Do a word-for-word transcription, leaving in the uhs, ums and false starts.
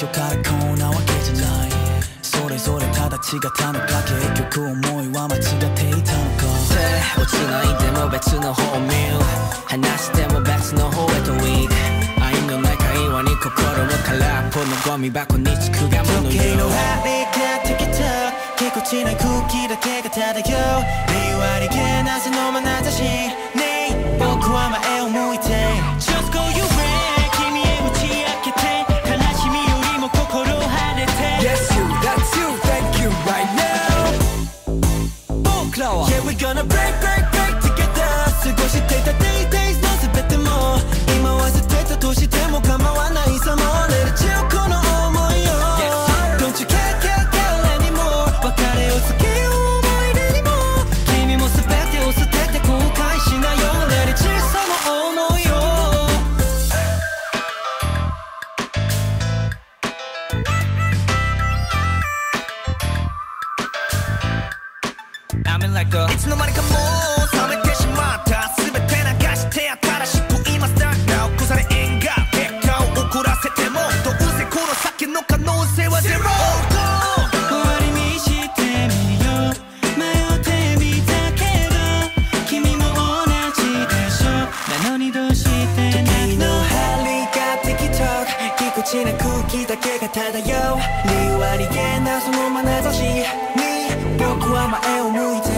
初からこんなわけじゃないそれぞれただ違ったのか結局思いは間違っていたのか落ちないでも別の方見る話しても別の方へと行く愛のない会話に心も空っぽのゴミ箱につくがもの時計よの針がティキタックぎこちない空気だけが漂う理由ありげなその眼差しねえ僕は前を向いて Just go your way 君へ打ち明けて悲しみよりも心晴れて Yes you, that's you, thank you right now 僕らは Yeah we gonna break break break together 過ごしていた day days の全ても今は捨てたとしても構わないさもれる中この想いよ Don't you care care care anymore 別れを告げよう思い出にも君も全てを捨てて後悔しないよ Let it 小さな想いよいつの間にかもう冷めてしまった全て流して新しく今スタート起こされ縁が結果を遅らせてもどうせこの先の可能性はゼロ終わりにしてみよう迷ってみたけど君も同じでしょなのにどうして時計の針がティキトックぎこちない空気だけが漂う理由ありげなその眼差しに僕は前を向いて